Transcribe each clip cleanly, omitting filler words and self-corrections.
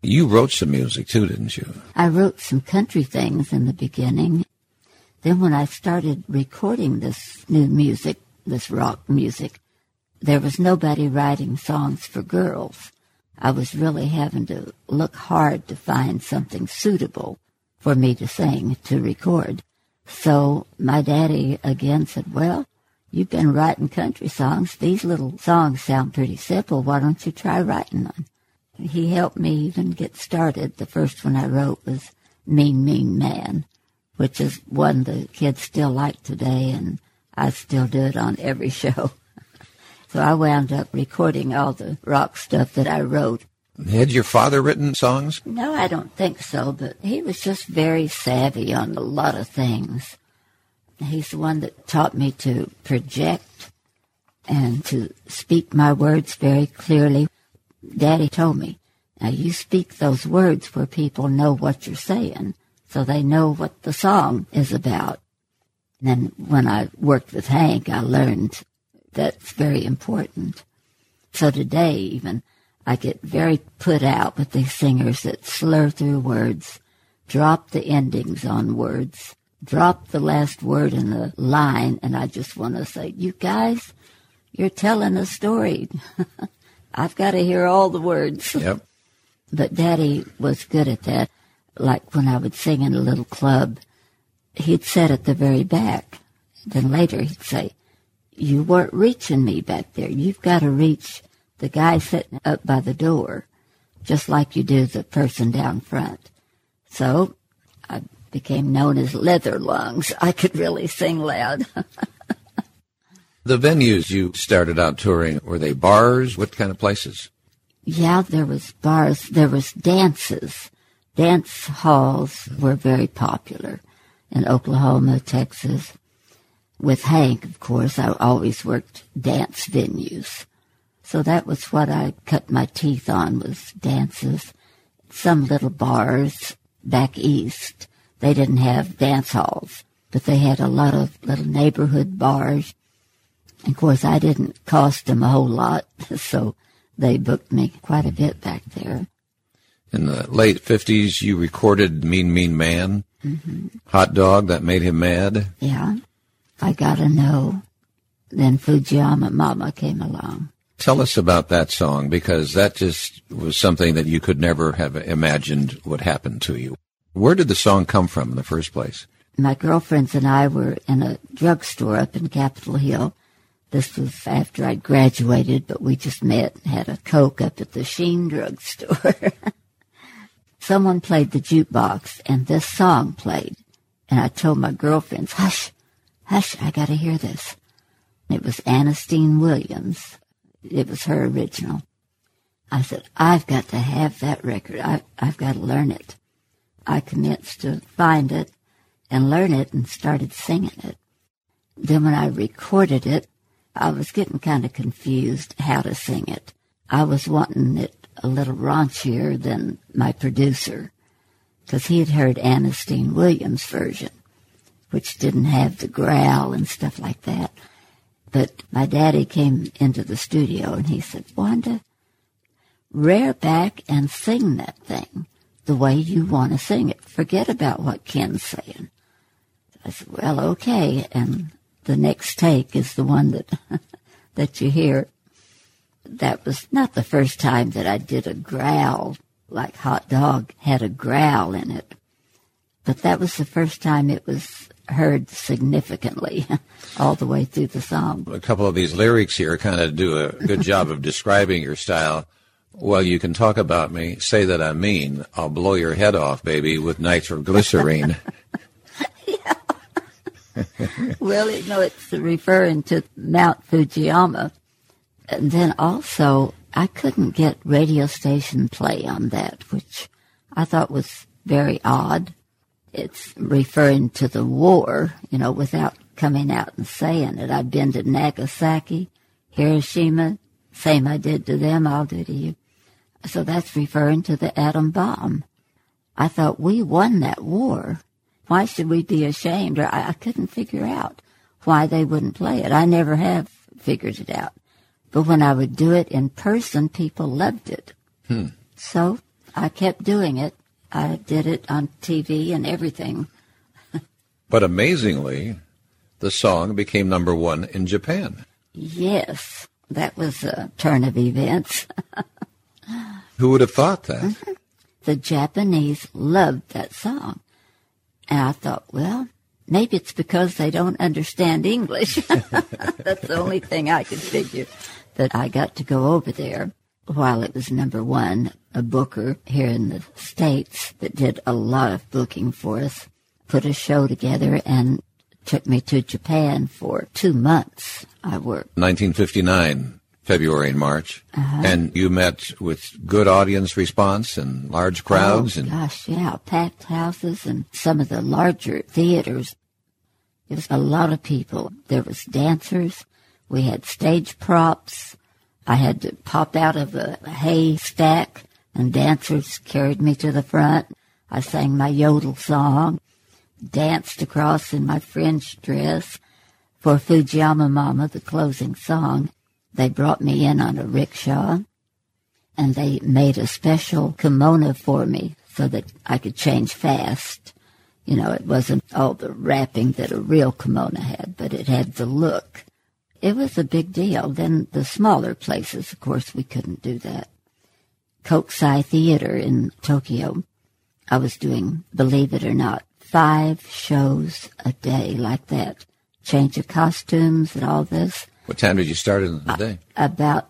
You wrote some music, too, didn't you? I wrote some country things in the beginning. Then when I started recording this new music, this rock music, there was nobody writing songs for girls. I was really having to look hard to find something suitable for me to sing, to record. So my daddy again said, well, you've been writing country songs. These little songs sound pretty simple. Why don't you try writing them? He helped me even get started. The first one I wrote was Mean, Mean Man, which is one the kids still like today, and I still do it on every show. So I wound up recording all the rock stuff that I wrote. Had your father written songs? No, I don't think so, but he was just very savvy on a lot of things. He's the one that taught me to project and to speak my words very clearly. Daddy told me, now you speak those words where people know what you're saying, so they know what the song is about. And then when I worked with Hank, I learned that's very important. So today even, I get very put out with these singers that slur through words, drop the endings on words, drop the last word in the line, and I just want to say, you guys, you're telling a story. I've got to hear all the words. Yep. But Daddy was good at that. Like when I would sing in a little club, he'd sit at the very back. Then later he'd say, you weren't reaching me back there. You've got to reach the guy sitting up by the door, just like you do the person down front. So I became known as Leather Lungs. I could really sing loud. The venues you started out touring, were they bars? What kind of places? Yeah, there was bars. There was dances. Dance halls were very popular in Oklahoma, Texas. With Hank, of course, I always worked dance venues. So that was what I cut my teeth on, was dances. Some little bars back east, they didn't have dance halls, but they had a lot of little neighborhood bars. And of course, I didn't cost them a whole lot, so they booked me quite a bit back there. In the late 50s, you recorded Mean, Mean Man, Hot Dog, That Made Him Mad. Yeah, I Gotta Know. Then Fujiyama Mama came along. Tell us about that song, because that just was something that you could never have imagined would happen to you. Where did the song come from in the first place? My girlfriends and I were in a drugstore up in Capitol Hill. This was after I'd graduated, but we just met and had a Coke up at the Sheen drugstore. Someone played the jukebox, and this song played. And I told my girlfriends, hush, hush, I got to hear this. It was Ernestine Williams. It was her original. I said, I've got to have that record. I've got to learn it. I commenced to find it and learn it and started singing it. Then when I recorded it, I was getting kind of confused how to sing it. I was wanting it a little raunchier than my producer, because he had heard Ernestine Williams' version, which didn't have the growl and stuff like that. But my daddy came into the studio and he said, Wanda, rear back and sing that thing the way you want to sing it. Forget about what Ken's saying. I said, well, okay. And the next take is the one that you hear. That was not the first time that I did a growl, like Hot Dog had a growl in it. But that was the first time it was heard significantly all the way through the song. A couple of these lyrics here kind of do a good job of describing your style. Well, you can talk about me, say that I'm mean. I'll blow your head off, baby, with nitroglycerine. Yeah. Well, it's referring to Mount Fujiyama. And then also, I couldn't get radio station play on that, which I thought was very odd. It's referring to the war, without coming out and saying it. I've been to Nagasaki, Hiroshima, same I did to them, I'll do to you. So that's referring to the atom bomb. I thought, we won that war. Why should we be ashamed? Or I couldn't figure out why they wouldn't play it. I never have figured it out. But when I would do it in person, people loved it. So I kept doing it. I did it on TV and everything. But amazingly, the song became number one in Japan. Yes, that was a turn of events. Who would have thought that? The Japanese loved that song. And I thought, well, maybe it's because they don't understand English. That's the only thing I could figure. But I got to go over there while it was number one, a booker here in the States that did a lot of booking for us, put a show together and took me to Japan for 2 months. I worked. 1959, February and March. And you met with good audience response and large crowds. Gosh, yeah, packed houses and some of the larger theaters. It was a lot of people. There was dancers. We had stage props. I had to pop out of a haystack, and dancers carried me to the front. I sang my yodel song, danced across in my fringe dress. For Fujiyama Mama, the closing song, they brought me in on a rickshaw, and they made a special kimono for me so that I could change fast. You know, it wasn't all the wrapping that a real kimono had, but it had the look. It was a big deal. Then the smaller places, of course, we couldn't do that. Kokusai Theater in Tokyo, I was doing, believe it or not, 5 shows a day like that. Change of costumes and all this. What time did you start in the day? About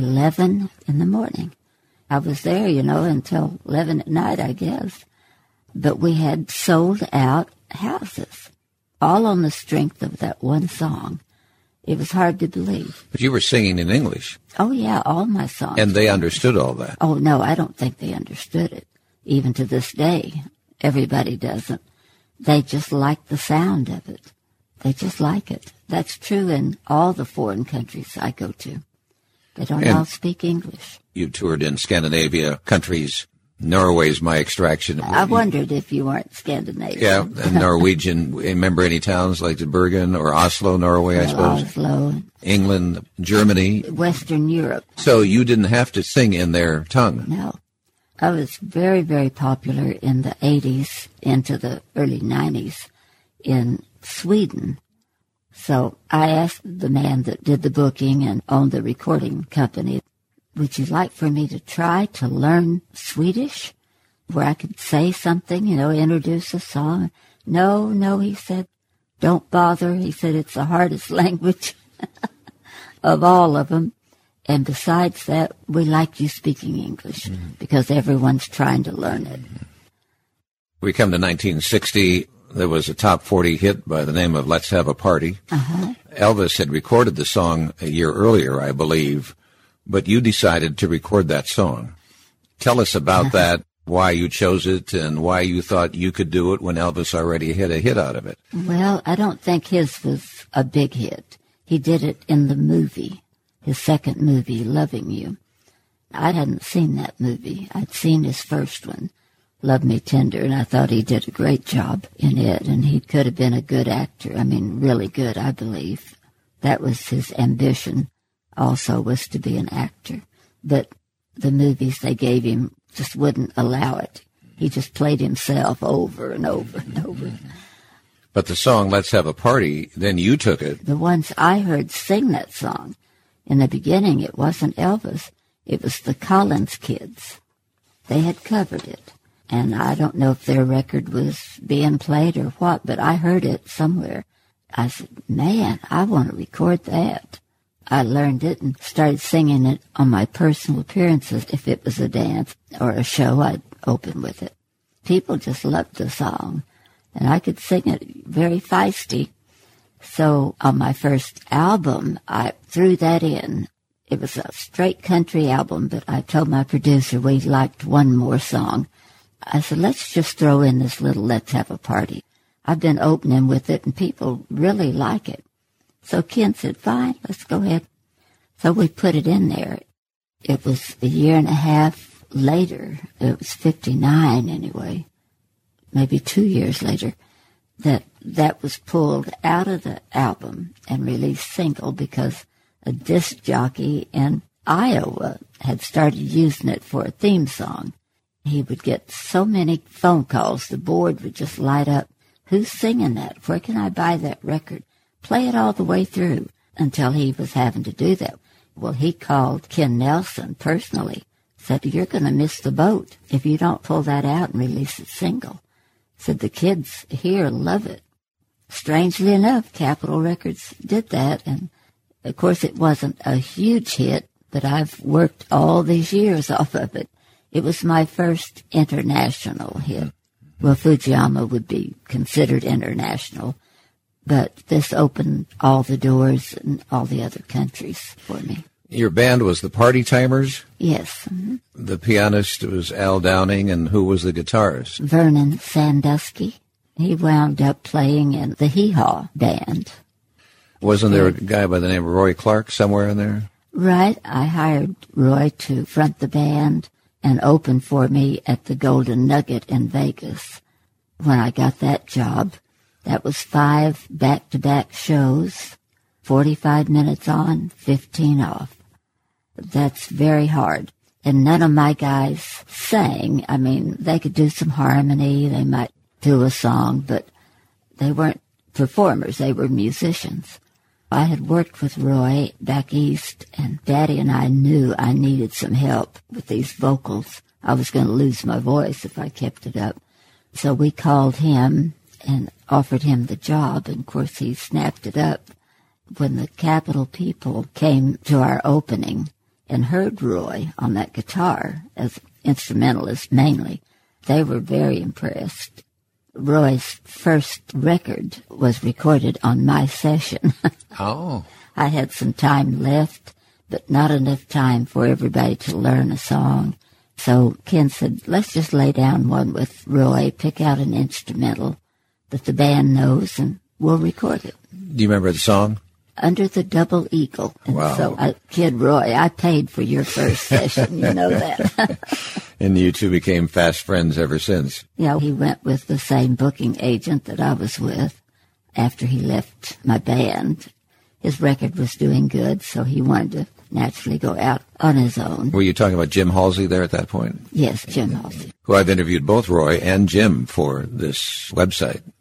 11 in the morning. I was there, you know, until 11 at night, I guess. But we had sold out houses, all on the strength of that one song. It was hard to believe. But you were singing in English. Oh, yeah, all my songs. And they understood all that. Oh, no, I don't think they understood it. Even to this day, everybody doesn't. They just like the sound of it. They just like it. That's true in all the foreign countries I go to. They don't all speak English. You toured in Scandinavia countries. Norway's my extraction. I wondered if you weren't Scandinavian. Yeah, and Norwegian. Remember any towns like Bergen or Oslo, Norway, I suppose? Oslo. England, Germany. Western Europe. So you didn't have to sing in their tongue. No. I was very, very popular in the 80s into the early 90s in Sweden. So I asked the man that did the booking and owned the recording company, would you like for me to try to learn Swedish, where I could say something, you know, introduce a song? No, he said, don't bother. He said, it's the hardest language of all of them. And besides that, we like you speaking English because everyone's trying to learn it. We come to 1960. There was a top 40 hit by the name of Let's Have a Party. Elvis had recorded the song a year earlier, I believe, but you decided to record that song. Tell us about that, why you chose it, and why you thought you could do it when Elvis already had a hit out of it. Well, I don't think his was a big hit. He did it in the movie, his second movie, Loving You. I hadn't seen that movie. I'd seen his first one, Love Me Tender, and I thought he did a great job in it, and he could have been a good actor. I mean, really good, I believe. That was his ambition, also, was to be an actor. But the movies they gave him just wouldn't allow it. He just played himself over and over and over. But the song, Let's Have a Party, then you took it. The ones I heard sing that song, in the beginning, it wasn't Elvis. It was the Collins Kids. They had covered it. And I don't know if their record was being played or what, but I heard it somewhere. I said, man, I want to record that. I learned it and started singing it on my personal appearances. If it was a dance or a show, I'd open with it. People just loved the song, and I could sing it very feisty. So on my first album, I threw that in. It was a straight country album, but I told my producer we liked one more song. I said, let's just throw in this little Let's Have a Party. I've been opening with it, and people really like it. So Ken said, fine, let's go ahead. So we put it in there. It was a year and a half later, it was 59 anyway, maybe 2 years later, that was pulled out of the album and released single because a disc jockey in Iowa had started using it for a theme song. he would get so many phone calls, the board would just light up. Who's singing that? Where can I buy that record? Play it all the way through, until he was having to do that. Well, he called Ken Nelson personally, said, you're going to miss the boat if you don't pull that out and release it single. Said, the kids here love it. Strangely enough, Capitol Records did that, and of course it wasn't a huge hit, but I've worked all these years off of it. It was my first international hit. Well, Fujiyama would be considered international, but this opened all the doors in all the other countries for me. Your band was the Party Timers? Yes. Mm-hmm. The pianist was Al Downing, and who was the guitarist? Vernon Sandusky. He wound up playing in the Hee Haw band. Wasn't there a guy by the name of Roy Clark somewhere in there? Right. I hired Roy to front the band and open for me at the Golden Nugget in Vegas. When I got that job, that was 5 back-to-back shows, 45 minutes on, 15 off. That's very hard. And none of my guys sang. I mean, they could do some harmony, they might do a song, but they weren't performers, they were musicians. I had worked with Roy back east, and Daddy and I knew I needed some help with these vocals. I was going to lose my voice if I kept it up. So we called him and offered him the job, and of course he snapped it up. When the Capitol people came to our opening and heard Roy on that guitar, as instrumentalist mainly, they were very impressed. Roy's first record was recorded on my session. Oh. I had some time left, but not enough time for everybody to learn a song. So Ken said, let's just lay down one with Roy, pick out an instrumental that the band knows, and we'll record it. Do you remember the song? Under the Double Eagle. And wow. So, Kid Roy, I paid for your first session, you know that. And you two became fast friends ever since. Yeah, he went with the same booking agent that I was with after he left my band. His record was doing good, so he wanted to naturally go out on his own. Were you talking about Jim Halsey there at that point? Yes, Jim Halsey. Who I've interviewed both Roy and Jim for this website.